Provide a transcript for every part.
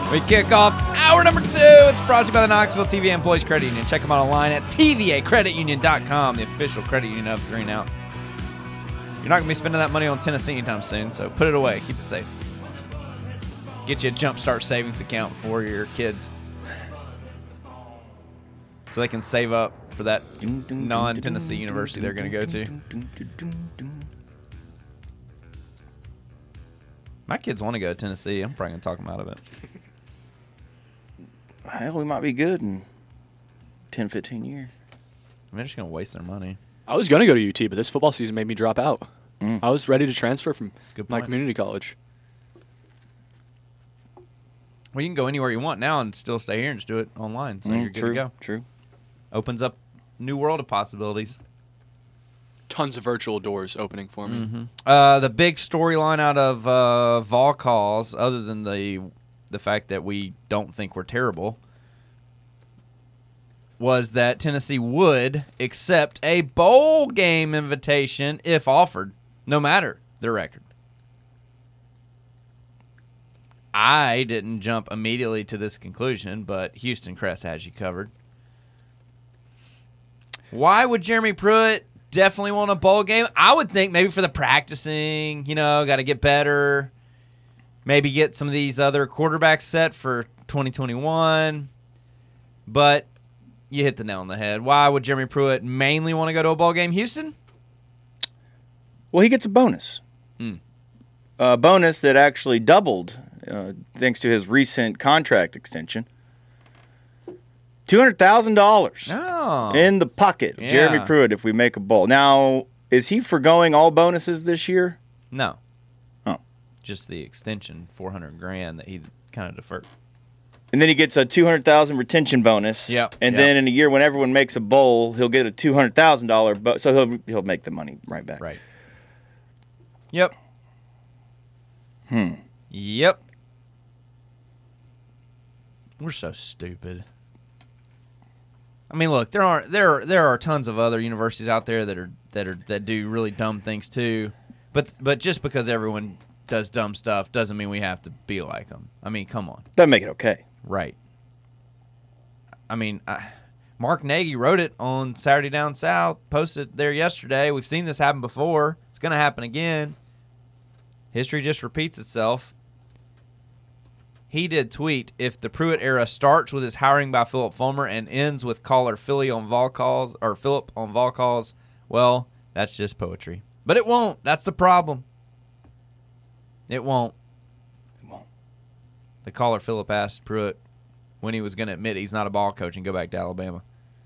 We kick off hour number 2. It's brought to you by the Knoxville TVA Employees Credit Union. Check them out online at tvacreditunion.com, the official credit union of 3 and Out. You're not going to be spending that money on Tennessee anytime soon, so put it away. Keep it safe. Get you a Jumpstart savings account for your kids so they can save up for that non-Tennessee university they're going to go to. My kids want to go to Tennessee. I'm probably going to talk them out of it. Hell, we might be good in 10, 15 years. They're just going to waste their money. I was going to go to UT, but this football season made me drop out. I was ready to transfer from my community college. Well, you can go anywhere you want now and still stay here and just do it online, so you're good to go. True. Opens up new world of possibilities. Tons of virtual doors opening for me. Mm-hmm. The big storyline out of Vol calls, other than the fact that we don't think we're terrible, was that Tennessee would accept a bowl game invitation if offered, no matter their record. I didn't jump immediately to this conclusion, but Houston Crest has you covered. Why would Jeremy Pruitt definitely want a bowl game? I would think maybe for the practicing, got to get better. Maybe get some of these other quarterbacks set for 2021. But you hit the nail on the head. Why would Jeremy Pruitt mainly want to go to a bowl game, Houston? Well, he gets a bonus. A bonus that actually doubled thanks to his recent contract extension. $200,000 in the pocket of Jeremy Pruitt if we make a bowl. Now, is he forgoing all bonuses this year? No. Oh. Just the extension, $400,000 that he kind of deferred. And then he gets a $200,000 retention bonus. Yep. And then in a year when everyone makes a bowl, he'll get a $200,000 bonus. So he'll make the money right back. Right. Yep. Yep. We're so stupid. I mean, look, there are tons of other universities out there that do really dumb things too, but just because everyone does dumb stuff doesn't mean we have to be like them. I mean, come on. Doesn't make it okay. Right. I mean, Mark Nagy wrote it on Saturday Down South, posted there yesterday. We've seen this happen before. It's going to happen again. History just repeats itself. He did tweet, if the Pruitt era starts with his hiring by Philip Fulmer and ends with caller Philip on vol calls, well, that's just poetry. But it won't. That's the problem. It won't. The caller Philip asked Pruitt when he was going to admit he's not a ball coach and go back to Alabama.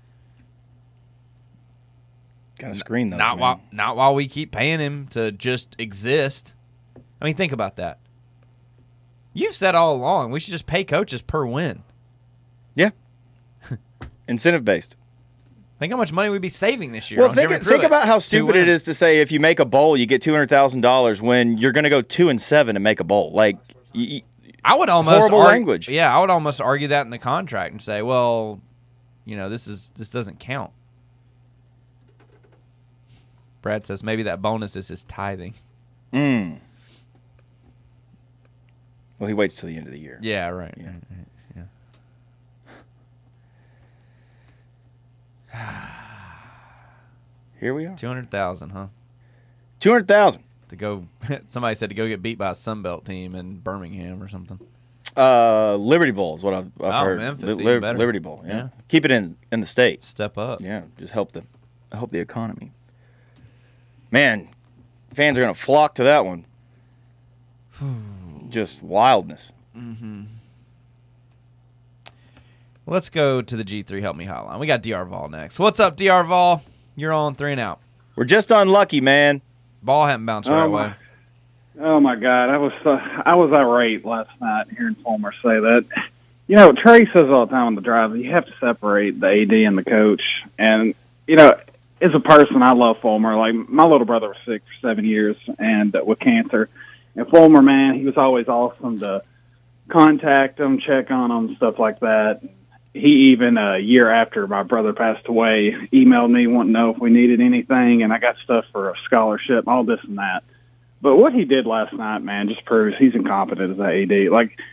Got to screen those, not while we keep paying him to just exist. I mean, think about that. You've said all along we should just pay coaches per win. Yeah. Incentive-based. Think how much money we'd be saving this year. Well, think about how stupid it is to say if you make a bowl, you get $200,000 when you're going to go 2-7 and make a bowl. Like, I would almost horrible language. Yeah, I would almost argue that in the contract and say, well, this doesn't count. Brad says maybe that bonus is his tithing. Well, he waits till the end of the year. Yeah, right. Yeah. Here we are. 200,000, huh? 200,000 to go. Somebody said to go get beat by a Sunbelt team in Birmingham or something. Liberty Bowl is what I've heard. Memphis, even better. Liberty Bowl. Yeah. Keep it in the state. Step up. Yeah, just help the economy. Man, fans are going to flock to that one. Just wildness. Mm-hmm. Let's go to the G3 Help Me Hotline. We got DR Vol next. What's up, DR Vol? You're on 3 and Out. We're just unlucky, man. Ball hadn't bounced the right way. Oh my God, I was irate last night hearing Fulmer say that. Trey says all the time on the drive, you have to separate the AD and the coach. And as a person, I love Fulmer. Like, my little brother was sick for 7 years and with cancer. And Fulmer, man, he was always awesome to contact him, check on him, stuff like that. He even, a year after my brother passed away, emailed me wanting to know if we needed anything, and I got stuff for a scholarship, all this and that. But what he did last night, man, just proves he's incompetent as an AD. Like,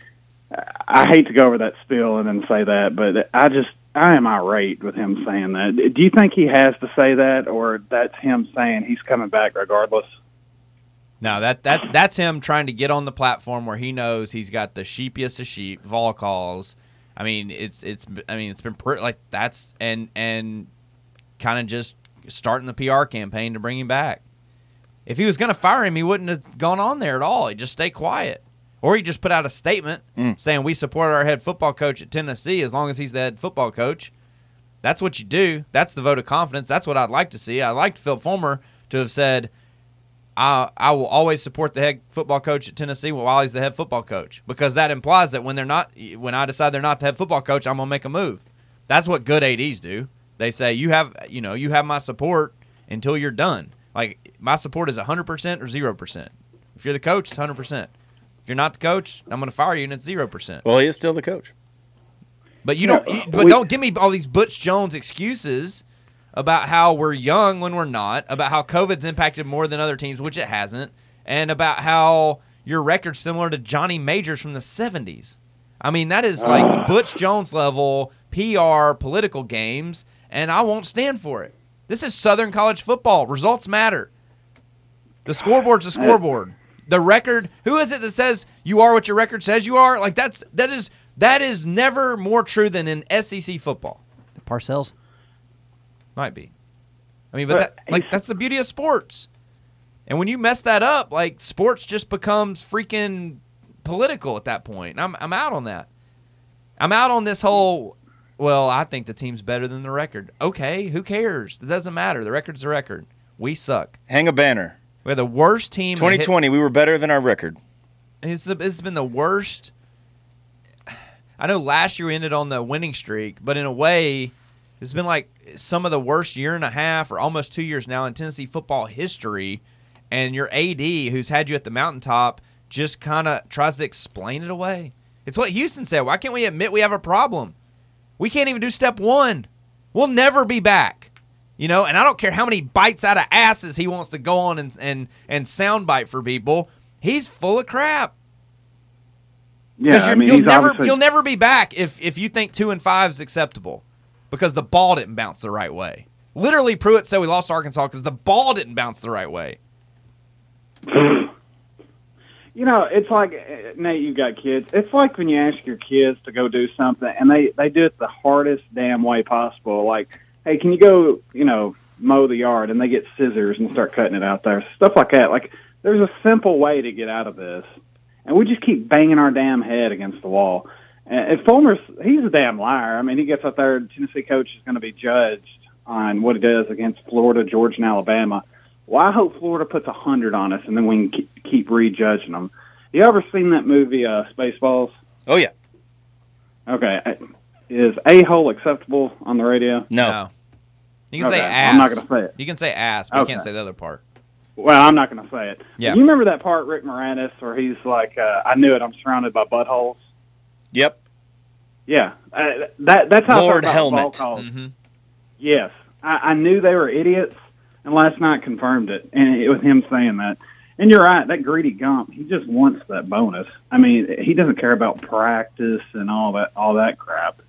I hate to go over that spiel and then say that, but I am irate with him saying that. Do you think he has to say that, or that's him saying he's coming back regardless? No, that's him trying to get on the platform where he knows he's got the sheepiest of sheep, vol calls. I mean, it's been like that's and kind of just starting the PR campaign to bring him back. If he was going to fire him, he wouldn't have gone on there at all. He'd just stay quiet. Or he just put out a statement saying we support our head football coach at Tennessee as long as he's the head football coach. That's what you do. That's the vote of confidence. That's what I'd like to see. I'd like Phil Fulmer to have said, I will always support the head football coach at Tennessee while he's the head football coach, because that implies that when I decide they're not the head football coach, I'm going to make a move. That's what good ADs do. They say, you have my support until you're done. Like, my support is 100% or 0%. If you're the coach, it's 100%. If you're not the coach, I'm going to fire you, and it's 0%. Well, he is still the coach. But don't give me all these Butch Jones excuses about how we're young when we're not, about how COVID's impacted more than other teams, which it hasn't, and about how your record's similar to Johnny Majors from the 70s. I mean, that is like Butch Jones level PR political games, and I won't stand for it. This is Southern college football. Results matter. The scoreboard's a scoreboard. The record, who is it that says you are what your record says you are? Like that is never more true than in SEC football. Parcells? Might be. I mean, but that's the beauty of sports. And when you mess that up, like, sports just becomes freaking political at that point. And I'm out on that. I'm out on this whole, well, I think the team's better than the record. Okay, who cares? It doesn't matter. The record's the record. We suck. Hang a banner. We're the worst team. 2020, we were better than our record. It's been the worst. I know last year we ended on the winning streak, but in a way, it's been like some of the worst year and a half or almost 2 years now in Tennessee football history. And your AD, who's had you at the mountaintop, just kind of tries to explain it away. It's what Houston said. Why can't we admit we have a problem? We can't even do step one. We'll never be back. And I don't care how many bites out of asses he wants to go on and soundbite for people. He's full of crap. Yeah, you'll never be back if you think 2-5 is acceptable, because the ball didn't bounce the right way. Literally, Pruitt said we lost to Arkansas because the ball didn't bounce the right way. It's like, Nate, you've got kids. It's like when you ask your kids to go do something, and they do it the hardest damn way possible. Like, hey, can you go, mow the yard? And they get scissors and start cutting it out there. Stuff like that. Like, there's a simple way to get out of this. And we just keep banging our damn head against the wall. And Fulmer's, he's a damn liar. I mean, he gets up there, Tennessee coach is going to be judged on what he does against Florida, Georgia, and Alabama. Well, I hope Florida puts 100 on us, and then we can keep rejudging them. You ever seen that movie, Spaceballs? Oh, yeah. Okay. Is a-hole acceptable on the radio? No. You can say ass. I'm not going to say it. You can say ass, but you can't say the other part. Well, I'm not going to say it. Yeah. You remember that part, Rick Moranis, where he's like, I knew it, I'm surrounded by buttholes? Yep. Yeah. That's how Lord I thought Helmet. Mm-hmm. Yes. I knew they were idiots, and last night confirmed it, and it was him saying that. And you're right, that greedy Gump, he just wants that bonus. I mean, he doesn't care about practice and all that crap.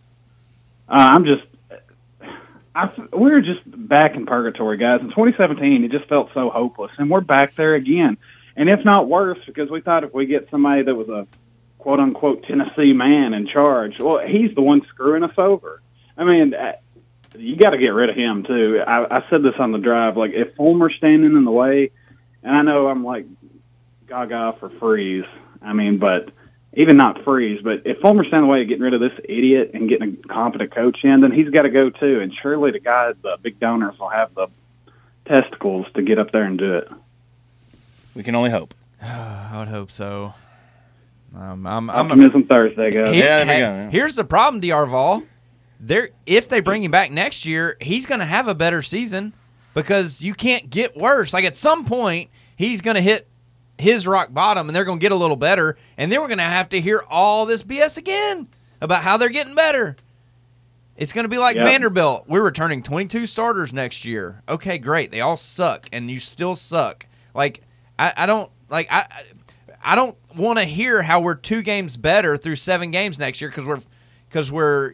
We were just back in purgatory, guys. In 2017, it just felt so hopeless, and we're back there again. And if not worse, because we thought if we get somebody that was a quote-unquote Tennessee man in charge, well, he's the one screwing us over. I mean, you got to get rid of him, too. I said this on the drive. Like, if Fulmer's standing in the way, and I know I'm like gaga for Freeze, but even not Freeze, but if Fulmer's standing in the way of getting rid of this idiot and getting a competent coach in, then he's got to go, too. And surely the big donors will have the testicles to get up there and do it. We can only hope. I would hope so. Optimism Thursday, guys. Here's the problem, DR Vol. If they bring him back next year, he's going to have a better season because you can't get worse. Like, at some point, he's going to hit his rock bottom, and they're going to get a little better, and then we're going to have to hear all this BS again about how they're getting better. It's going to be like Vanderbilt. We're returning 22 starters next year. Okay, great. They all suck, and you still suck. Like, I don't want to hear how we're 2 games better through 7 games next year because we're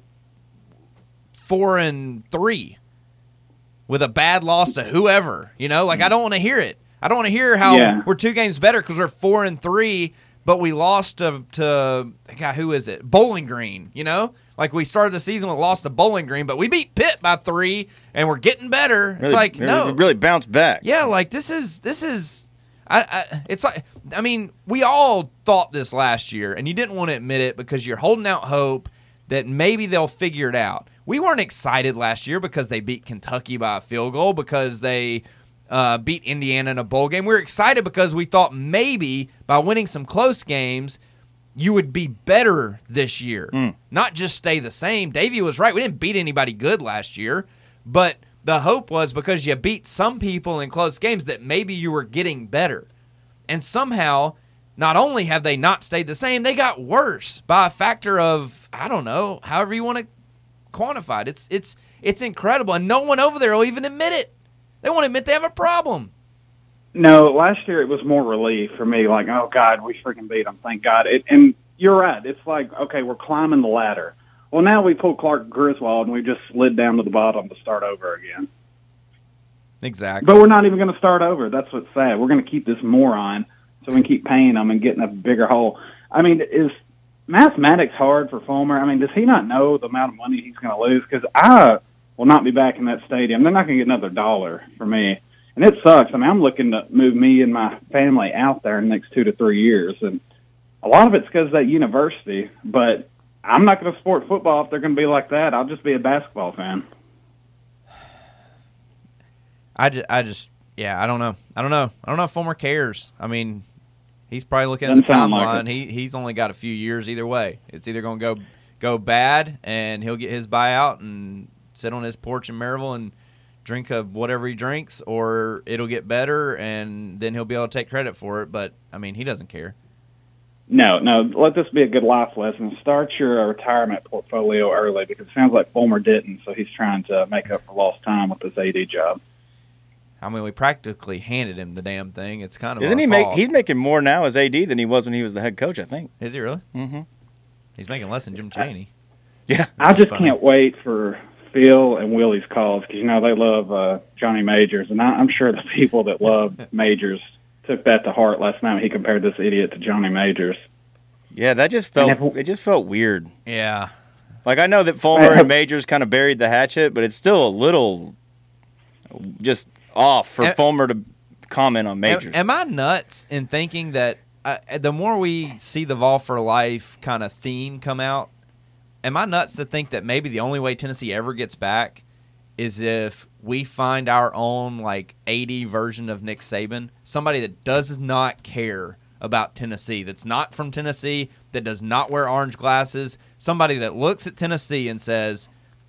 4-3 with a bad loss to whoever. I don't want to hear it. I don't want to hear how we're 2 games better because we're 4-3, but we lost to God, who is it? Bowling Green. Like we started the season with loss to Bowling Green, but we beat Pitt by 3, and we're getting better. It's like no, it really bounced back. Yeah, like this is. It's like, I mean, we all thought this last year, and you didn't want to admit it because you're holding out hope that maybe they'll figure it out. We weren't excited last year because they beat Kentucky by a field goal, because they beat Indiana in a bowl game. We were excited because we thought maybe by winning some close games, you would be better this year, not just stay the same. Davey was right. We didn't beat anybody good last year, but the hope was because you beat some people in close games that maybe you were getting better. And somehow, not only have they not stayed the same, they got worse by a factor of, I don't know, however you want to quantify it. It's incredible, and no one over there will even admit it. They won't admit they have a problem. No, last year it was more relief for me. Like, oh, God, we freaking beat them, thank God. And you're right. It's like, okay, we're climbing the ladder. Well, now we pulled Clark Griswold, and we just slid down to the bottom to start over again. Exactly. But we're not even going to start over. That's what's sad. We're going to keep this moron so we can keep paying him and getting a bigger hole. I mean, is mathematics hard for Fulmer? I mean, does he not know the amount of money he's going to lose? Because I will not be back in that stadium. They're not going to get another dollar for me. And it sucks. I mean, I'm looking to move me and my family out there in the next 2 to 3 years. And a lot of it's because of that university. But I'm not going to support football if they're going to be like that. I'll just be a basketball fan. I don't know. I don't know if Fulmer cares. I mean, he's probably looking at the timeline. He's only got a few years either way. It's either going to go bad, and he'll get his buyout and sit on his porch in Maryville and drink whatever he drinks, or it'll get better, and then he'll be able to take credit for it. But, I mean, he doesn't care. No, let this be a good life lesson. Start your retirement portfolio early, because it sounds like Fulmer didn't, so he's trying to make up for lost time with his AD job. I mean, we practically handed him the damn thing. It's kind of Isn't he fault. He's making more now as AD than he was when he was the head coach, I think. Is he really? Mm-hmm. He's making less than Jim Chaney. Yeah. I just can't wait for Phil and Willie's calls, because, they love Johnny Majors, and I'm sure the people that love Majors took that to heart last night when he compared this idiot to Johnny Majors. Yeah, that just felt weird. Yeah. Like, I know that Fulmer and Majors kind of buried the hatchet, but it's still a little just off for Fulmer to comment on Majors. Am I nuts in thinking that the more we see the Vol for Life kind of theme come out, am I nuts to think that maybe the only way Tennessee ever gets back is if we find our own, like, 80 version of Nick Saban, somebody that does not care about Tennessee, that's not from Tennessee, that does not wear orange glasses, somebody that looks at Tennessee and says,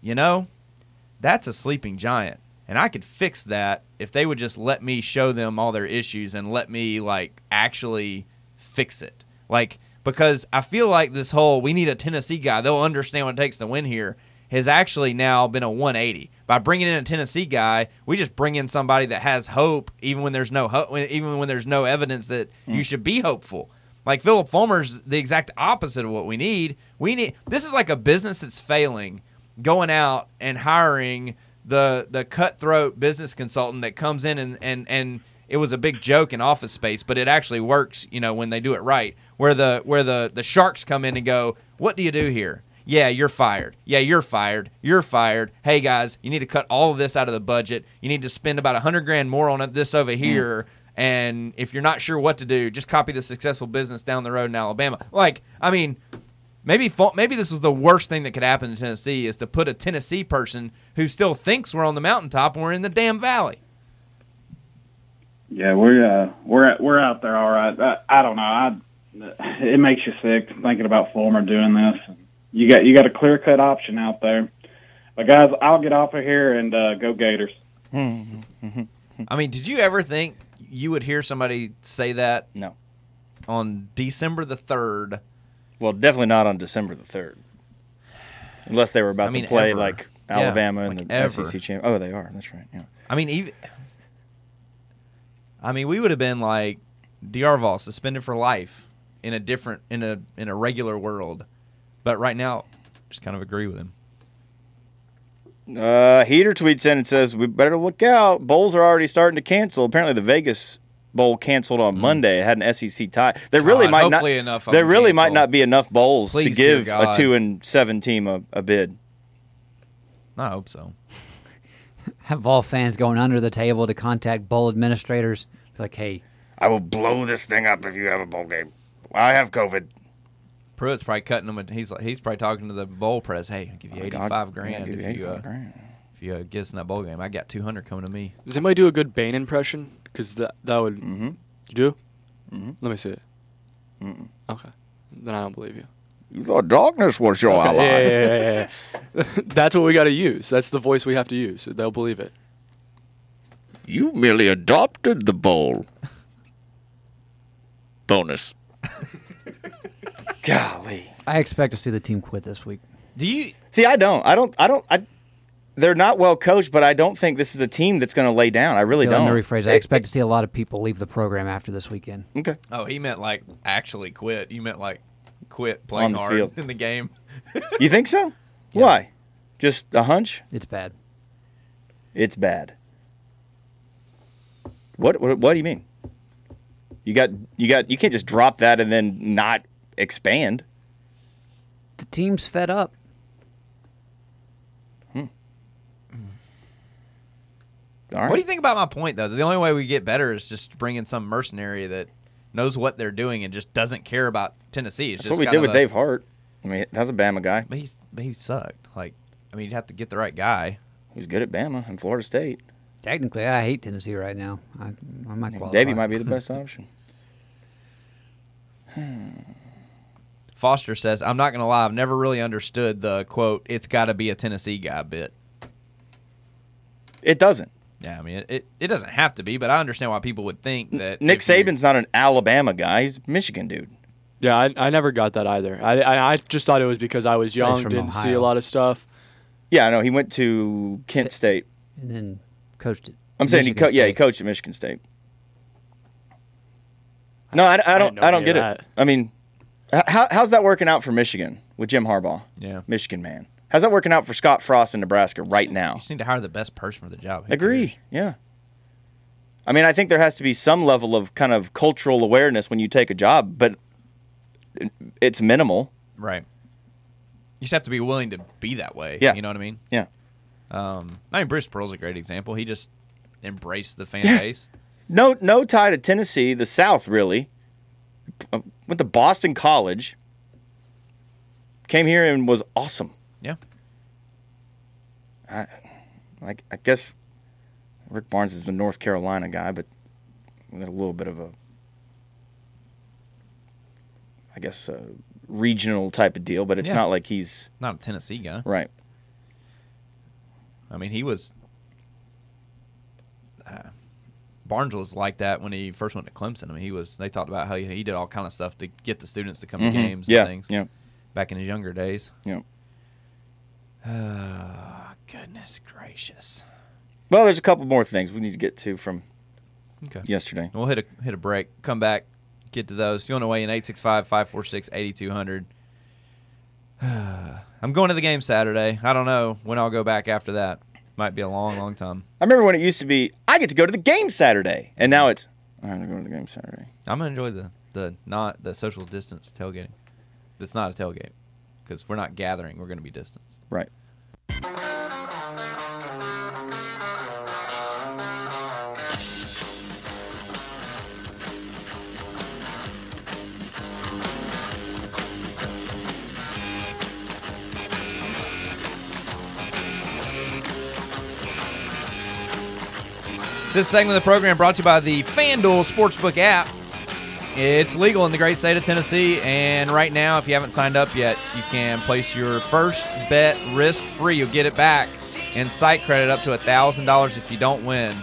that's a sleeping giant, and I could fix that if they would just let me show them all their issues and let me, like, actually fix it. Like, because I feel like this whole, we need a Tennessee guy, they'll understand what it takes to win here, has actually now been a 180. By bringing in a Tennessee guy, we just bring in somebody that has hope, even when there's no evidence that you should be hopeful. Like, Philip Fulmer's the exact opposite of what we need. This is like a business that's failing, going out and hiring the cutthroat business consultant that comes in and it was a big joke in Office Space, but it actually works, when they do it right. Where the sharks come in and go, "What do you do here?" "Yeah, you're fired." "Yeah, you're fired." "You're fired." "Hey guys, you need to cut all of this out of the budget. You need to spend about $100,000 more on this over here. And if you're not sure what to do, just copy the successful business down the road in Alabama." Like, I mean, maybe this was the worst thing that could happen in Tennessee, is to put a Tennessee person who still thinks we're on the mountaintop and we're in the damn valley. Yeah, we're out there all right. I don't know. It makes you sick thinking about Fulmer doing this. You got a clear-cut option out there. But, guys, I'll get off of here and go Gators. I mean, did you ever think you would hear somebody say that? No. On December the 3rd. Well, definitely not on December the 3rd. Unless they were about to play, like, Alabama and the SEC champion. Oh, they are. That's right, yeah. I mean, we would have been like D'Arval suspended for life in a regular world. But right now, just kind of agree with him. Heater tweets in and says, we better look out. Bowls are already starting to cancel. Apparently the Vegas Bowl canceled on Monday. It had an SEC tie. There really might not. There really might not be enough bowls to give a 2-7 team a bid. I hope so. Have Vol fans going under the table to contact bowl administrators. Like, hey, I will blow this thing up if you have a bowl game. I have COVID. Pruitt's probably cutting them. He's probably talking to the bowl press. Hey, I'll give you $85,000 if you get us in that bowl game. I got $200 coming to me. Does anybody do a good Bane impression? Because that would. Mm-hmm. You do? Mm-hmm. Let me see it. Mm-mm. Okay. Then I don't believe you. You thought darkness was your ally. Yeah. That's what we got to use. That's the voice we have to use. They'll believe it. You merely adopted the bowl. Bonus. Golly. I expect to see the team quit this week. Do you see? I don't. They're not well coached, but I don't think this is a team that's going to lay down. I really don't. Let me rephrase. I expect to see a lot of people leave the program after this weekend. Okay. Oh, he meant like actually quit. You meant like quit playing hard field. in the game. You think so? Yeah. Why? Just a hunch? It's bad. It's bad. What do you mean? You can't just drop that and then not expand. The team's fed up. All right. What do you think about my point, though? The only way we get better is just to bring in some mercenary that knows what they're doing and just doesn't care about Tennessee. That's what we did with Dave Hart. I mean, that's a Bama guy. But he sucked. You'd have to get the right guy. He was good at Bama and Florida State. Technically, I hate Tennessee right now. I might qualify. Davey might be the best option. Foster says, I'm not going to lie, I've never really understood the, quote, it's got to be a Tennessee guy bit. It doesn't. Yeah, I mean, it doesn't have to be, but I understand why people would think that. Nick Saban's not an Alabama guy. He's a Michigan dude. Yeah, I never got that either. I just thought it was because I was young, didn't Ohio. see a lot of stuff. Yeah, I know. He went to Kent State. And then coached it. I'm saying he coached at Michigan State. No, I don't get it. I mean, how's that working out for Michigan with Jim Harbaugh? Yeah. Michigan man. How's that working out for Scott Frost in Nebraska right now? You just need to hire the best person for the job. Agree. Yeah. I mean, I think there has to be some level of kind of cultural awareness when you take a job, but it's minimal. Right. You just have to be willing to be that way. Yeah. You know what I mean? Yeah. Bruce Pearl's a great example. He just embraced the fan base. No tie to Tennessee, the South, really. Went to Boston College. Came here and was awesome. Yeah. I guess Rick Barnes is a North Carolina guy, but with a little bit of a, I guess, a regional type of deal, but it's not like he's... Not a Tennessee guy. Right. I mean, he was... Barnes was like that when he first went to Clemson. I mean, they talked about how he did all kind of stuff to get the students to come to games and things. Yeah. Back in his younger days. Yeah. Goodness gracious. Well, there's a couple more things we need to get to from yesterday. We'll hit a break. Come back. Get to those. You want to weigh in 865-546-8200. I'm going to the game Saturday. I don't know when I'll go back after that. Might be a long, long time. I remember when it used to be, I get to go to the game Saturday. And now it's, I have to go to the game Saturday. I'm going to enjoy the social distance tailgating. That's not a tailgate. Because if we're not gathering, we're going to be distanced. Right. This segment of the program brought to you by the FanDuel Sportsbook app. It's legal in the great state of Tennessee, and right now, if you haven't signed up yet, you can place your first bet risk-free. You'll get it back and site credit up to $1,000 if you don't win.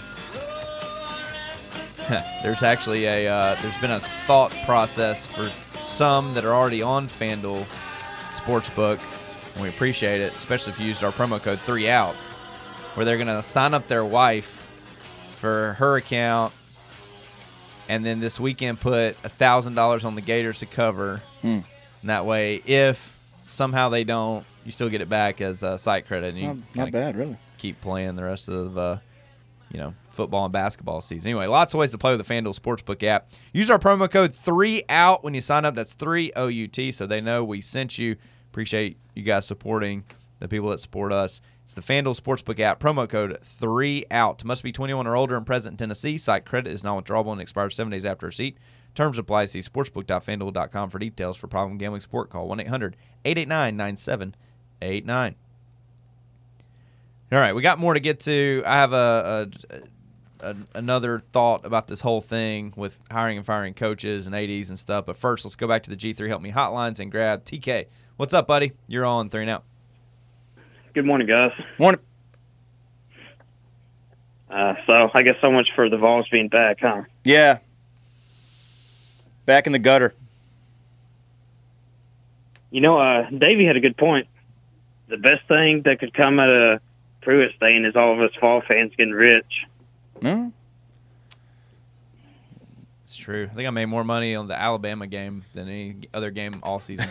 There's actually there's been a thought process for some that are already on FanDuel Sportsbook, and we appreciate it, especially if you used our promo code 3OUT, where they're going to sign up their wife for her account and then this weekend put $1,000 on the Gators to cover. And that way, if somehow they don't, you still get it back as site credit. And you not bad, really. Keep playing the rest of football and basketball season. Anyway, lots of ways to play with the FanDuel Sportsbook app. Use our promo code 3OUT when you sign up. That's 3OUT, so they know we sent you. Appreciate you guys supporting the people that support us. It's the FanDuel Sportsbook app. Promo code 3OUT. Must be 21 or older and present in Tennessee. Site credit is non-withdrawable and expires 7 days after receipt. Terms apply. See sportsbook.fanduel.com for details. For problem gambling support, call 1-800-889-9789. All right, we got more to get to. I have another thought about this whole thing with hiring and firing coaches and ADs and stuff. But first, let's go back to the G3 Help Me hotlines and grab TK. What's up, buddy? You're on 3 and Out. Good morning, guys. Morning. So I guess so much for the Vols being back, huh? Yeah. Back in the gutter. Davey had a good point. The best thing that could come out of Pruitt staying is all of us Vol fans getting rich. No. It's true. I think I made more money on the Alabama game than any other game all season.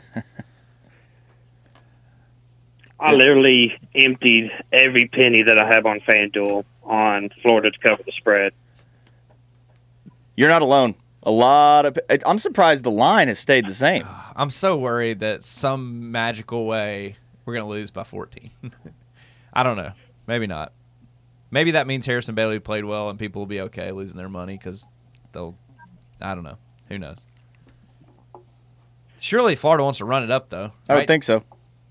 I literally emptied every penny that I have on FanDuel on Florida to cover the spread. You're not alone. I'm surprised the line has stayed the same. I'm so worried that some magical way we're going to lose by 14. I don't know. Maybe not. Maybe that means Harrison Bailey played well and people will be okay losing their money because I don't know. Who knows? Surely Florida wants to run it up, though. Right? I would think so.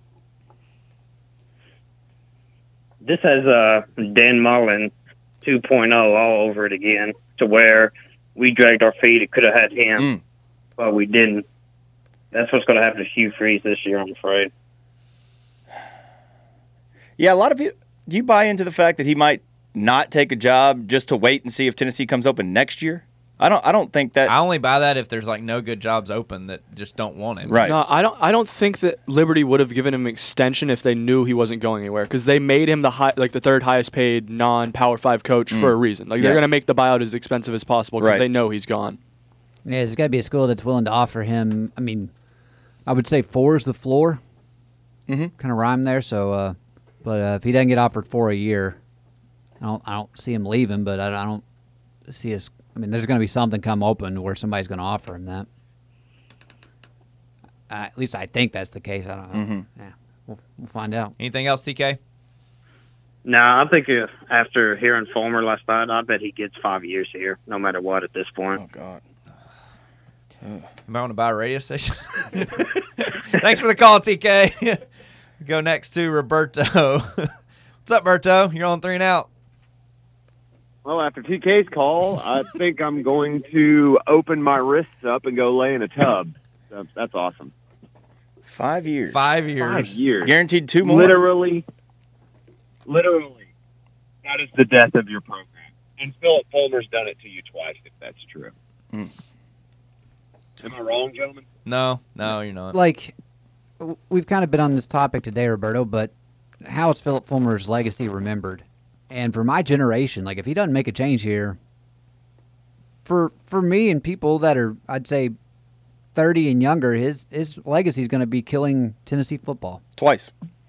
This has Dan Mullen 2.0 all over it again, to where we dragged our feet. It could have had him, but we didn't. That's what's going to happen to Hugh Freeze this year, I'm afraid. Yeah, a lot of people. Do you buy into the fact that he might not take a job just to wait and see if Tennessee comes open next year? I don't think that. I only buy that if there's no good jobs open that just don't want him. Right. No, I don't think that Liberty would have given him an extension if they knew he wasn't going anywhere, because they made him the third highest paid non-Power 5 coach for a reason. They're going to make the buyout as expensive as possible because they know he's gone. Yeah, there's got to be a school that's willing to offer him. I mean, I would say 4 is the floor. Kind of rhyme there. So, but if he doesn't get offered 4 a year, I don't see him leaving. But I don't see his. I mean, there's going to be something come open where somebody's going to offer him that. At least I think that's the case. I don't know. Yeah, we'll find out. Anything else, TK? No, I think after hearing Fulmer last night, I bet he gets 5 years here, no matter what at this point. Oh, God. You might want to buy a radio station. Thanks for the call, TK. Go next to Roberto. What's up, Berto? You're on 3 and Out. Well, after TK's call, I think I'm going to open my wrists up and go lay in a tub. So that's awesome. 5 years. 5 years. 5 years. Guaranteed 2 more. Literally. That is the death of your program. And Philip Fulmer's done it to you twice, if that's true. Am I wrong, gentlemen? No, you're not. We've kind of been on this topic today, Roberto, but how is Philip Fulmer's legacy remembered? And for my generation, if he doesn't make a change here, for me and people that are, I'd say, 30 and younger, his legacy is going to be killing Tennessee football. Twice.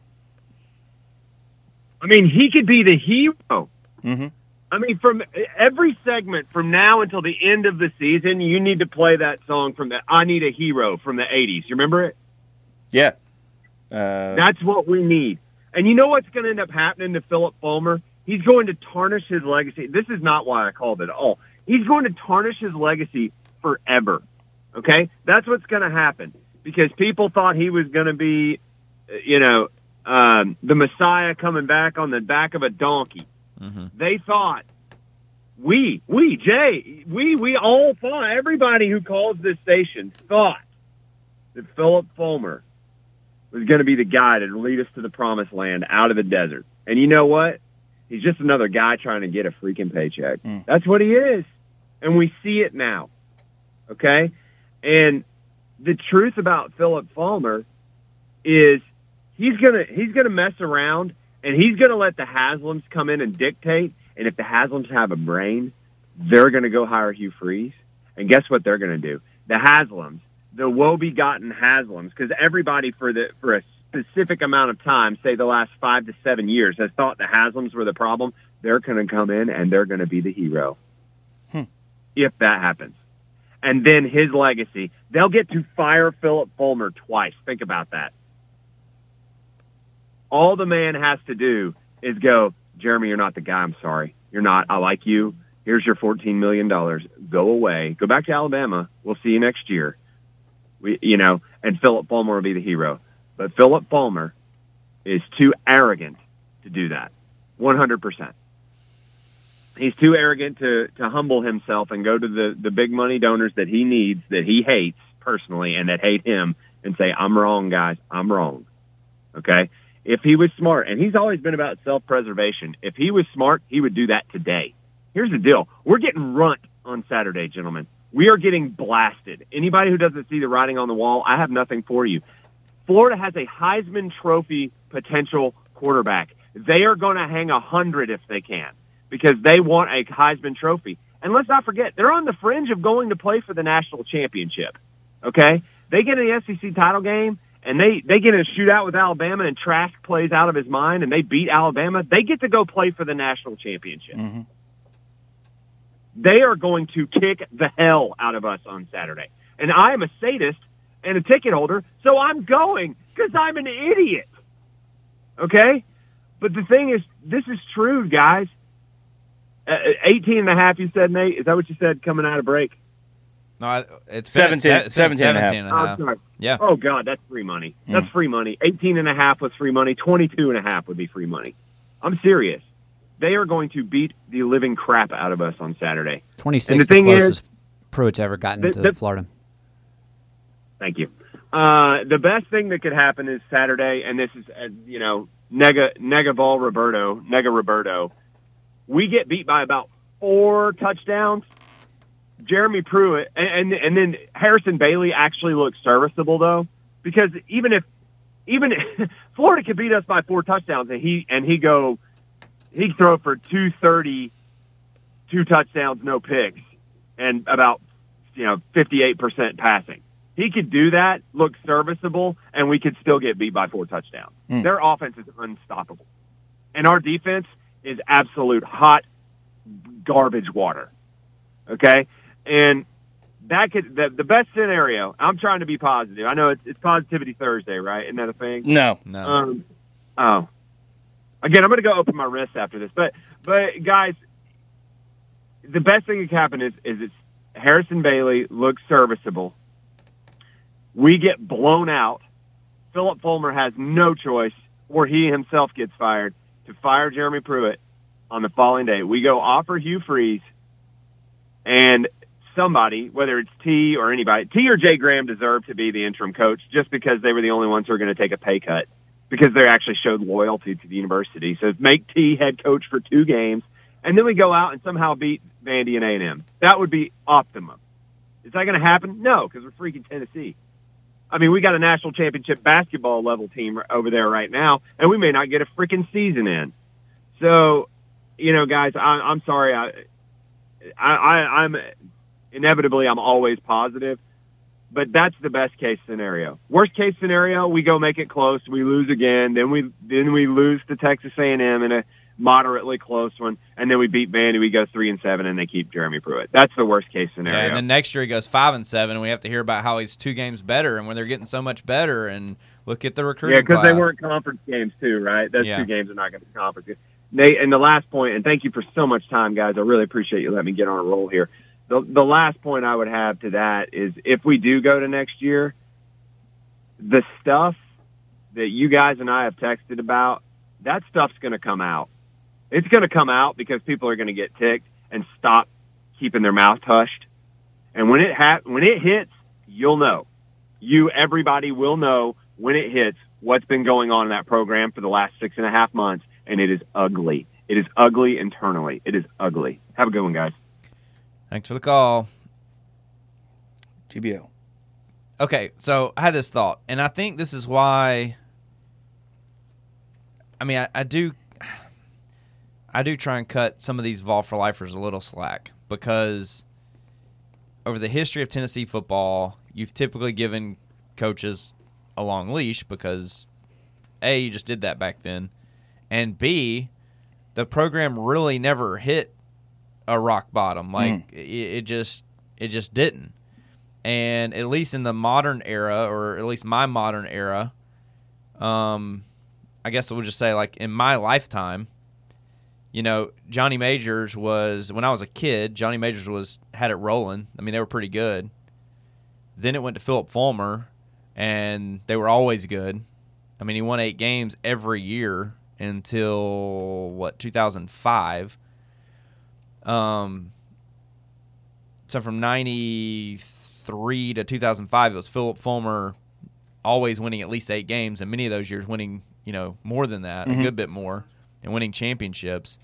I mean, he could be the hero. I mean, from every segment from now until the end of the season, you need to play that song from the I Need a Hero from the 80s. You remember it? Yeah. That's what we need. And you know what's going to end up happening to Philip Fulmer? He's going to tarnish his legacy. This is not why I called it at all. He's going to tarnish his legacy forever. Okay? That's what's going to happen. Because people thought he was going to be, the Messiah coming back on the back of a donkey. They thought, we all thought, everybody who calls this station thought that Philip Fulmer was going to be the guy to lead us to the promised land out of the desert. And you know what? He's just another guy trying to get a freaking paycheck. That's what he is. And we see it now. Okay? And the truth about Philip Fulmer is he's gonna mess around and he's gonna let the Haslams come in and dictate. And if the Haslams have a brain, they're going to go hire Hugh Freeze. And guess what they're going to do? The Haslams, the woe-begotten Haslams, because everybody for a specific amount of time, say the last 5 to 7 years, has thought the Haslams were the problem. They're going to come in and they're going to be the hero. If that happens. And then his legacy. They'll get to fire Philip Fulmer twice. Think about that. All the man has to do is go, Jeremy, you're not the guy. I'm sorry. You're not. I like you. Here's your $14 million. Go away. Go back to Alabama. We'll see you next year. And Philip Fulmer will be the hero. But Philip Fulmer is too arrogant to do that. 100%. He's too arrogant to humble himself and go to the big money donors that he needs, that he hates personally, and that hate him, and say, I'm wrong, guys. I'm wrong. Okay? If he was smart, and he's always been about self-preservation, if he was smart, he would do that today. Here's the deal. We're getting runt on Saturday, gentlemen. We are getting blasted. Anybody who doesn't see the writing on the wall, I have nothing for you. Florida has a Heisman Trophy potential quarterback. They are going to hang 100 if they can, because they want a Heisman Trophy. And let's not forget, they're on the fringe of going to play for the national championship, okay? They get in the SEC title game, and they get in a shootout with Alabama, and Trask plays out of his mind, and they beat Alabama. They get to go play for the national championship. Mm-hmm. They are going to kick the hell out of us on Saturday. And I am a sadist and a ticket holder, so I'm going because I'm an idiot, okay? But the thing is, this is true, guys. 18.5, you said, Nate? Is that what you said coming out of break? No, it's 17 and a half. I'm sorry. Yeah. Oh, God, that's free money. That's free money. 18.5 was free money. 22.5 would be free money. I'm serious. They are going to beat the living crap out of us on Saturday. 26 the closest Pruitt's ever gotten to Florida. Thank you. The best thing that could happen is Saturday, and this is, Nega Roberto. We get beat by about 4 touchdowns. Jeremy Pruitt, and then Harrison Bailey actually looks serviceable, though, because even if Florida could beat us by 4 touchdowns, and he'd throw for 230, 2 touchdowns, no picks, and about 58% passing. He could do that, look serviceable, and we could still get beat by 4 touchdowns. Their offense is unstoppable, and our defense is absolute hot garbage water. Okay, and that could the best scenario. I'm trying to be positive. I know it's Positivity Thursday, right? Isn't that a thing? No. Again, I'm going to go open my wrist after this. But guys, the best thing that can happen is it's Harrison Bailey looks serviceable. We get blown out. Philip Fulmer has no choice, or he himself gets fired, to fire Jeremy Pruitt on the following day. We go offer Hugh Freeze, and somebody, whether it's T or anybody, T or Jay Graham deserve to be the interim coach just because they were the only ones who are going to take a pay cut, because they actually showed loyalty to the university. So make T head coach for 2 games, and then we go out and somehow beat Vandy and A&M. That would be optimum. Is that going to happen? No, because we're freaking Tennessee. I mean, we got a national championship basketball level team over there right now, and we may not get a freaking season in. So, guys, I'm sorry. I'm inevitably, I'm always positive, but that's the best case scenario. Worst case scenario, we go make it close, we lose again, then we lose to Texas A&M in a moderately close one, and then we beat Vandy, we go 3-7, and they keep Jeremy Pruitt. That's the worst case scenario. Yeah, and then next year he goes 5-7, and we have to hear about how he's 2 games better, and when they're getting so much better, and look at the recruiting class. Yeah, because they weren't conference games too, right? Those 2 games are not going to be conference games. Nate, and the last point, and thank you for so much time, guys. I really appreciate you letting me get on a roll here. The last point I would have to that is, if we do go to next year, the stuff that you guys and I have texted about, that stuff's going to come out. It's going to come out because people are going to get ticked and stop keeping their mouth hushed. And when it hits, you'll know. Everybody will know when it hits what's been going on in that program for the last 6.5 months, and it is ugly. It is ugly internally. It is ugly. Have a good one, guys. Thanks for the call. GBO. Okay, so I had this thought, and I think this is why. I mean, I do I do try and cut some of these Vol for Lifers a little slack because over the history of Tennessee football, you've typically given coaches a long leash because, A, you just did that back then, and B, the program really never hit a rock bottom. Like, it just didn't. And at least in the modern era, or at least my modern era, I guess I would just say, like, in my lifetime, you know, Johnny Majors was, when I was a kid, Johnny Majors had it rolling. I mean, they were pretty good. Then it went to Philip Fulmer, and they were always good. I mean, he won 8 games every year until, 2005. So from 93 to 2005, it was Philip Fulmer always winning at least 8 games, and many of those years winning, you know, more than that, a good bit more, and winning championships.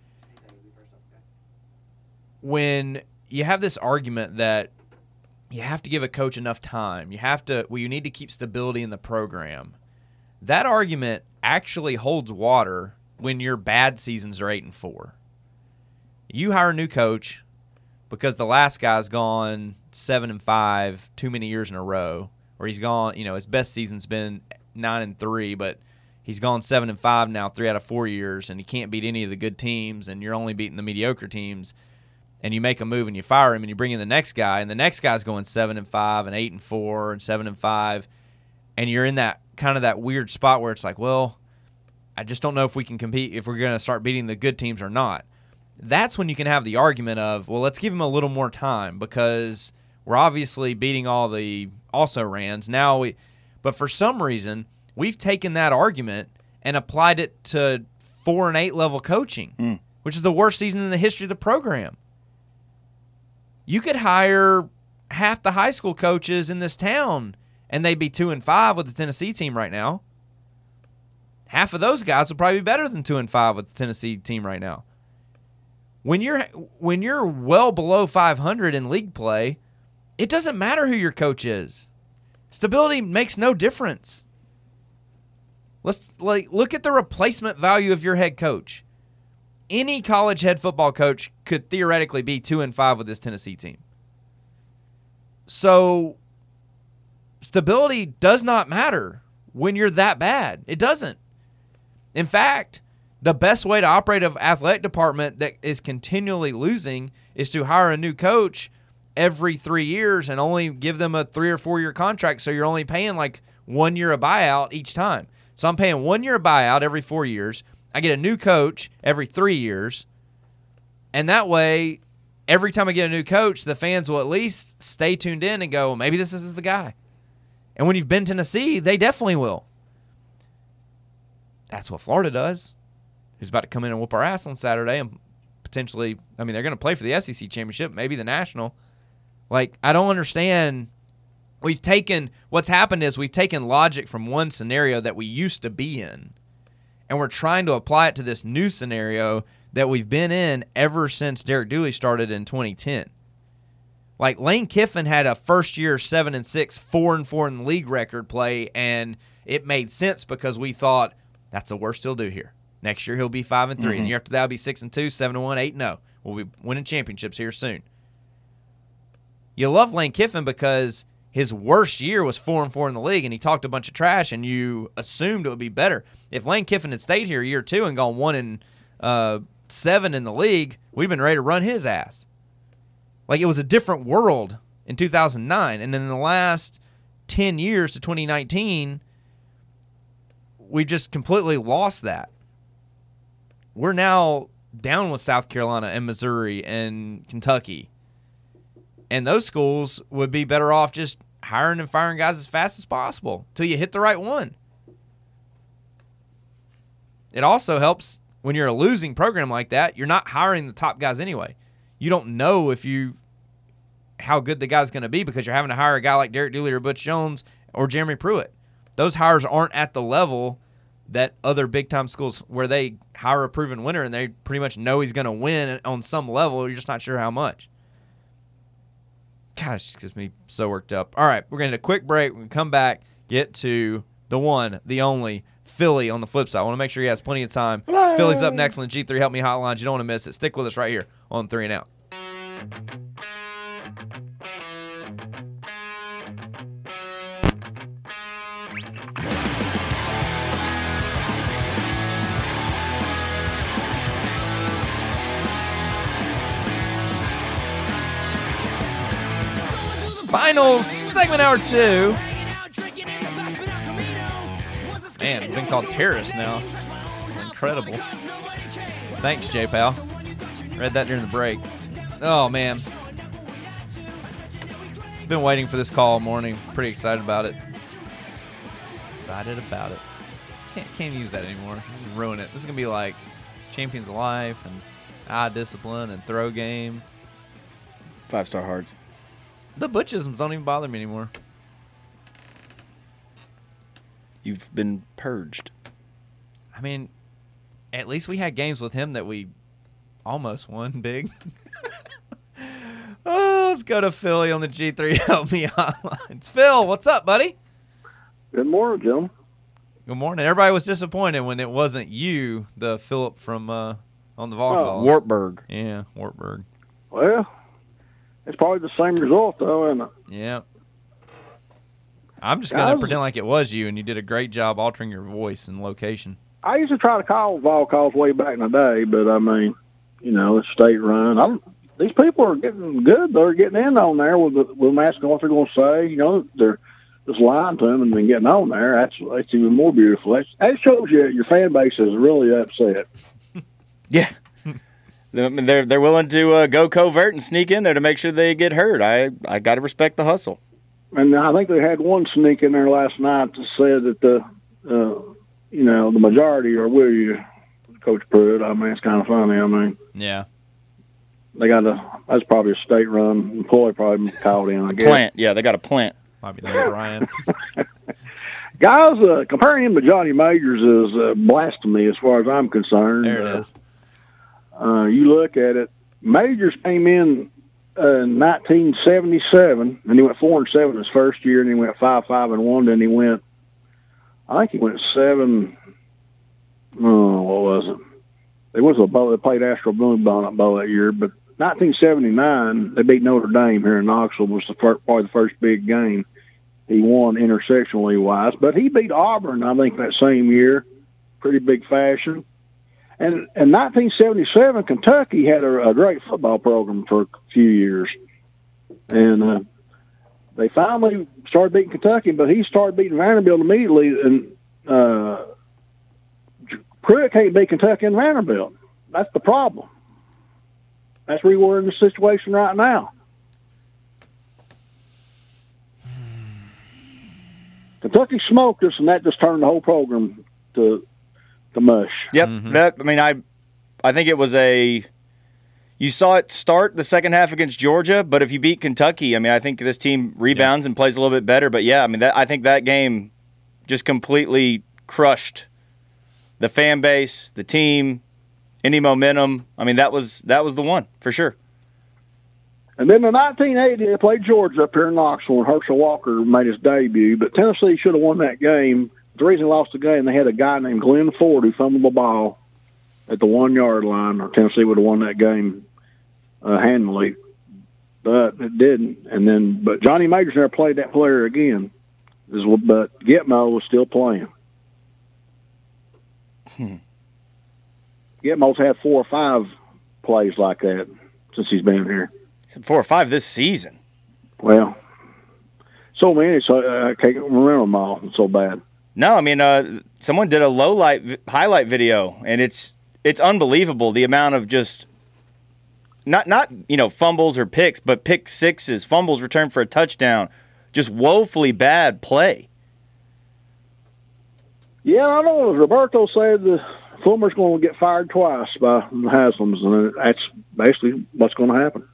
When you have this argument that you have to give a coach enough time, you need to keep stability in the program, that argument actually holds water when your bad seasons are 8-4. You hire a new coach because the last guy's gone 7-5 too many years in a row, or he's gone, you know, his best season's been 9-3, but he's gone 7-5 now 3 out of 4 years, and he can't beat any of the good teams, and you're only beating the mediocre teams. And you make a move and you fire him and you bring in the next guy, and the next guy's going 7-5 and 8-4 and 7-5, and you're in that kind of that weird spot where it's like, well, I just don't know if we can compete, if we're going to start beating the good teams or not. That's when you can have the argument of, well, let's give him a little more time because we're obviously beating all the also-rans. But for some reason, we've taken that argument and applied it to 4 and 8 level coaching, which is the worst season in the history of the program. You could hire half the high school coaches in this town, and they'd be 2-5 with the Tennessee team right now. Half of those guys would probably be better than 2-5 with the Tennessee team right now. When you're well below 500 in league play, it doesn't matter who your coach is. Stability makes no difference. Let's look at the replacement value of your head coach. Any college head football coach could theoretically be 2-5 with this Tennessee team. So stability does not matter when you're that bad. It doesn't. In fact, the best way to operate an athletic department that is continually losing is to hire a new coach every 3 years and only give them a 3 or 4 year contract, so you're only paying like 1 year a buyout each time. So I'm paying 1 year a buyout every 4 years. I get a new coach every 3 years, and that way, every time I get a new coach, the fans will at least stay tuned in and go, well, maybe this is the guy. And when you've been to Tennessee, they definitely will. That's what Florida does. Who's about to come in and whoop our ass on Saturday and potentially, I mean, they're going to play for the SEC championship, maybe the national. Like, I don't understand. What's happened is we've taken logic from one scenario that we used to be in, and we're trying to apply it to this new scenario that we've been in ever since Derek Dooley started in 2010. Like, Lane Kiffin had a first-year 7-6, 4-4 in the league record play, and it made sense because we thought, that's the worst he'll do here. Next year he'll be 5-3, and the year after that he'll be 6-2, 7-1, 8-0. We'll be winning championships here soon. You love Lane Kiffin because his worst year was 4-4 in the league, and he talked a bunch of trash, and you assumed it would be better. If Lane Kiffin had stayed here year 2 and gone 1-7 in the league, we'd been ready to run his ass. Like, it was a different world in 2009, and in the last 10 years to 2019, we just completely lost that. We're now down with South Carolina and Missouri and Kentucky. And those schools would be better off just hiring and firing guys as fast as possible until you hit the right one. It also helps when you're a losing program like that, you're not hiring the top guys anyway. You don't know how good the guy's going to be because you're having to hire a guy like Derek Dooley or Butch Jones or Jeremy Pruitt. Those hires aren't at the level that other big-time schools where they hire a proven winner and they pretty much know he's going to win on some level. You're just not sure how much. Gosh, it just gets me so worked up. All right, we're going to hit a quick break. We're going to come back, get to the one, the only, Philly on the flip side. I want to make sure he has plenty of time. Hello. Philly's up next on the G3 Help Me Hotline. You don't want to miss it. Stick with us right here on 3 and Out. Final segment, hour 2. Man, we've been called terrorists now. It's incredible. Thanks, J-Pal. Read that during the break. Oh, man. Been waiting for this call all morning. Pretty excited about it. Excited about it. Can't use that anymore. Ruin it. This is going to be like Champions of Life and Eye Discipline and Throw Game. 5-star hards. The Butchisms don't even bother me anymore. You've been purged. I mean, at least we had games with him that we almost won big. Oh, let's go to Philly on the G3 Help Me Hotline. It's Phil. What's up, buddy? Good morning, Jim. Good morning. Everybody was disappointed when it wasn't you, the Philip from on the Vol. Wartburg. Yeah, Wartburg. Well, it's probably the same result, though, isn't it? Yeah. I'm just going to pretend like it was you, and you did a great job altering your voice and location. I used to try to call Vol calls way back in the day, but, I mean, you know, it's state run. These people are getting good. They're getting in on there with them asking what they're going to say. You know, they're just lying to them and then getting on there. That's even more beautiful. That shows you your fan base is really upset. Yeah. They're willing to go covert and sneak in there to make sure they get heard. I got to respect the hustle. And I think they had one sneak in there last night that said that the majority are with you, Coach Pruitt. I mean, it's kind of funny. I mean, yeah, that's probably a state-run employee probably called in. I guess. Plant, yeah, they got a plant. Might be named Brian. Guys, comparing him to Johnny Majors is blasphemy as far as I'm concerned. There it is. You look at it. Majors came in 1977, and he went 4-7 his first year, and he went 5-5-1. Then he went, I think he went 7. Oh, what was it? They played Astro Boone Bowl that year, but 1979 they beat Notre Dame here in Knoxville. Was probably the first big game he won intersectionally wise. But he beat Auburn, I think, that same year, pretty big fashion. And in 1977, Kentucky had a great football program for a few years. And they finally started beating Kentucky, but he started beating Vanderbilt immediately. And Pruitt can't beat Kentucky and Vanderbilt. That's the problem. That's where we're in the situation right now. Kentucky smoked us, and that just turned the whole program to mush. Yep. Mm-hmm. I think it was you saw it start the second half against Georgia, but if you beat Kentucky, I mean, I think this team rebounds and plays a little bit better. But yeah, I mean, I think that game just completely crushed the fan base, the team, any momentum. I mean, that was the one for sure. And then in 1980, they played Georgia up here in Knoxville, and Herschel Walker made his debut. But Tennessee should have won that game. The reason they lost the game, they had a guy named Glenn Ford who fumbled the ball at the 1-yard line, or Tennessee would have won that game handily. But it didn't. But Johnny Majors never played that player again. But Gitmo was still playing. Gitmo's had 4 or 5 plays like that since he's been here. He said 4 or 5 this season. Well, so many, so I can't remember them all. It's so bad. No, I mean, someone did a low-light highlight video, and it's unbelievable the amount of just not fumbles or picks, but pick sixes, fumbles returned for a touchdown, just woefully bad play. Yeah, I know. Roberto said the Fulmer's going to get fired twice by the Haslams, and that's basically what's going to happen.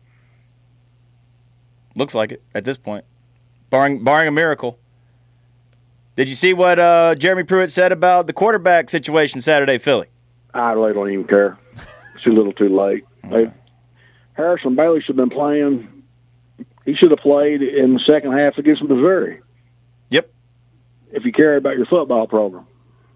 Looks like it at this point, barring a miracle. Did you see what Jeremy Pruitt said about the quarterback situation Saturday, Philly? I really don't even care. It's a little too late. Okay. Harrison Bailey should have been playing. He should have played in the second half against Missouri. Yep. If you care about your football program.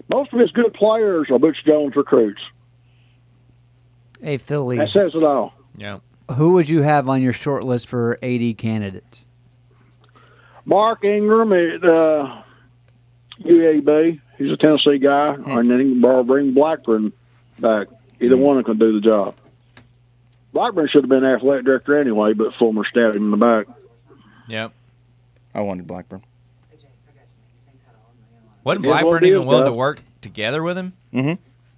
Most of his good players are Butch Jones recruits. Hey, Philly. That says it all. Yeah. Who would you have on your short list for AD candidates? Mark Ingram at UAB. He's a Tennessee guy. And then he can bring Blackburn back. Either one can do the job. Blackburn should have been athletic director anyway, but Fulmer stabbed him in the back. Yep. I wanted Blackburn. Wasn't Blackburn even willing to work together with him? Mm-hmm.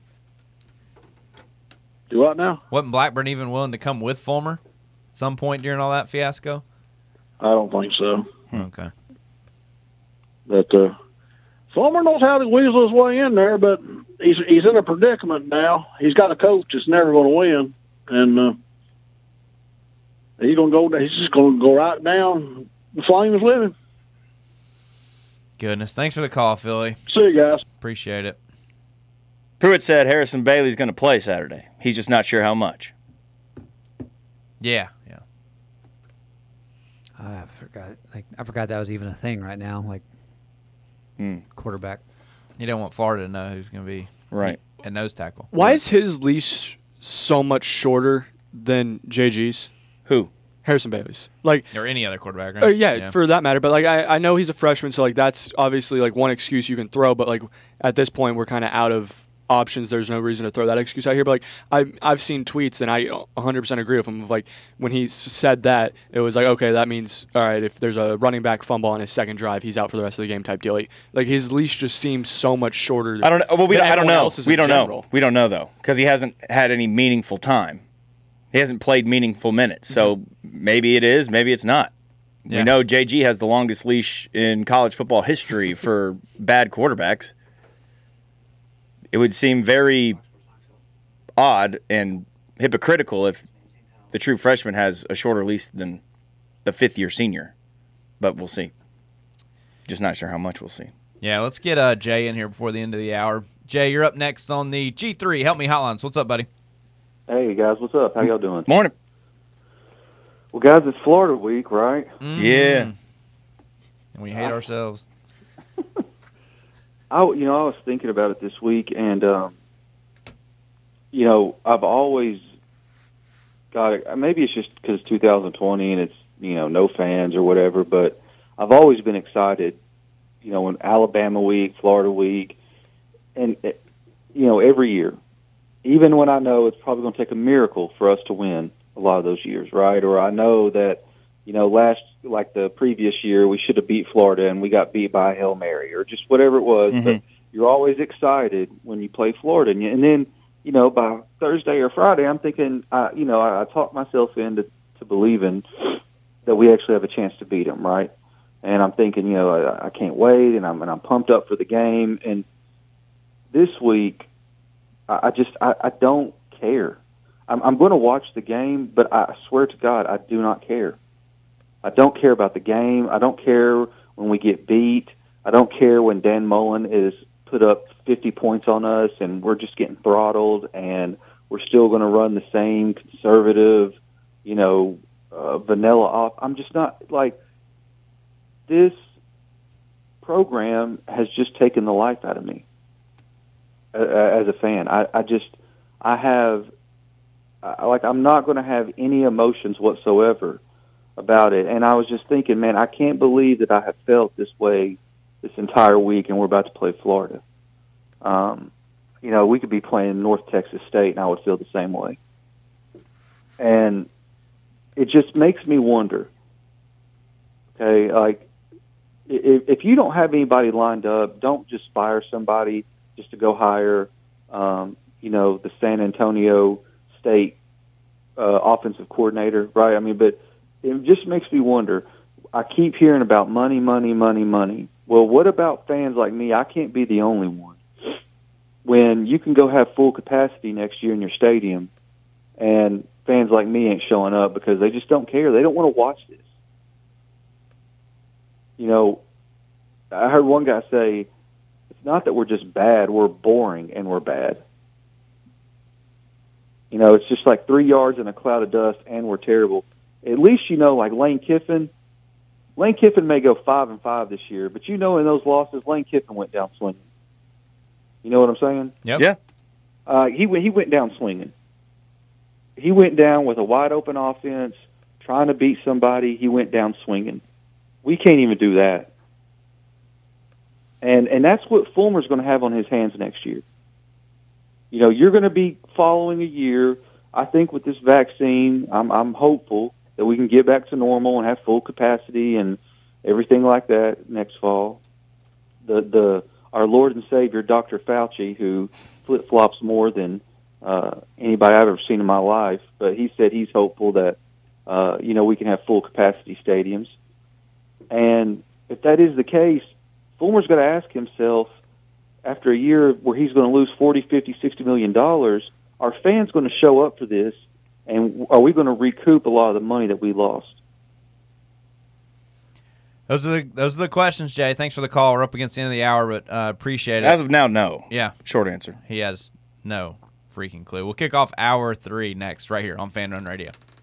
Do what now? Wasn't Blackburn even willing to come with Fulmer at some point during all that fiasco? I don't think so. Okay. But Fulmer knows how to weasel his way in there, but he's in a predicament now. He's got a coach that's never going to win, and he's just going to go right down the Flames with him. Goodness. Thanks for the call, Philly. See you guys. Appreciate it. Pruitt said Harrison Bailey's going to play Saturday. He's just not sure how much. Yeah. I forgot that was even a thing right now. Quarterback. You don't want Florida to know who's going to be right at nose tackle. Why is his leash so much shorter than JG's? Who? Harrison Bailey's. Or any other quarterback, right? Yeah, for that matter. But I know he's a freshman, so that's obviously one excuse you can throw. But at this point, we're kind of out of options. There's no reason to throw that excuse out here. But I've seen tweets, and I 100% agree with him. Of when he said that, it was okay, that means all right. If there's a running back fumble on his second drive, he's out for the rest of the game type deal. His leash just seems so much shorter. I don't know. Well, I don't know. We don't know. We don't know though, because he hasn't had any meaningful time. He hasn't played meaningful minutes, so maybe it is, maybe it's not. Yeah. We know JG has the longest leash in college football history for bad quarterbacks. It would seem very odd and hypocritical if the true freshman has a shorter leash than the fifth-year senior, but we'll see. Just not sure how much we'll see. Yeah, let's get Jay in here before the end of the hour. Jay, you're up next on the G3 Help Me Hotlines. What's up, buddy? Hey, guys, what's up? How y'all doing? Morning. Well, guys, it's Florida week, right? Mm-hmm. Yeah. And we hate ourselves. I was thinking about it this week, and, I've always got it. Maybe it's just because it's 2020 and it's, no fans or whatever, but I've always been excited, when Alabama week, Florida week, and, every year. Even when I know it's probably going to take a miracle for us to win a lot of those years, right? Or I know that, the previous year, we should have beat Florida and we got beat by a Hail Mary or just whatever it was. Mm-hmm. But you're always excited when you play Florida. And then, by Thursday or Friday, I'm thinking, I talked myself into believing that we actually have a chance to beat them, right? And I'm thinking, I can't wait, and I'm pumped up for the game. And this week, I don't care. I'm going to watch the game, but I swear to God, I do not care. I don't care about the game. I don't care when we get beat. I don't care when Dan Mullen is put up 50 points on us and we're just getting throttled and we're still going to run the same conservative, vanilla off. I'm just not this program has just taken the life out of me as a fan. I'm not going to have any emotions whatsoever about it. And I was just thinking, man, I can't believe that I have felt this way this entire week and we're about to play Florida. We could be playing North Texas State and I would feel the same way. And it just makes me wonder, okay, if you don't have anybody lined up, don't just fire somebody just to go hire, the San Antonio State offensive coordinator, right? I mean, but it just makes me wonder. I keep hearing about money, money, money, money. Well, what about fans like me? I can't be the only one. When you can go have full capacity next year in your stadium, and fans like me ain't showing up because they just don't care. They don't want to watch this. I heard one guy say, it's not that we're just bad, we're boring and we're bad. It's just 3 yards in a cloud of dust and we're terrible. At least, Lane Kiffin may go 5-5 this year, but in those losses, Lane Kiffin went down swinging. You know what I'm saying? Yep. Yeah. He went down swinging. He went down with a wide open offense, trying to beat somebody. He went down swinging. We can't even do that. And that's what Fulmer's going to have on his hands next year. You know, you're going to be following a year. I think with this vaccine, I'm hopeful that we can get back to normal and have full capacity and everything like that next fall. Our Lord and Savior, Dr. Fauci, who flip-flops more than anybody I've ever seen in my life, but he said he's hopeful that, we can have full capacity stadiums. And if that is the case, Fulmer's got to ask himself, after a year where he's going to lose $40, $50, $60 million, are fans going to show up for this, and are we going to recoup a lot of the money that we lost? Those are the questions, Jay. Thanks for the call. We're up against the end of the hour, but appreciate it. As of now, no. Yeah. Short answer. He has no freaking clue. We'll kick off hour 3 next right here on Fan Run Radio.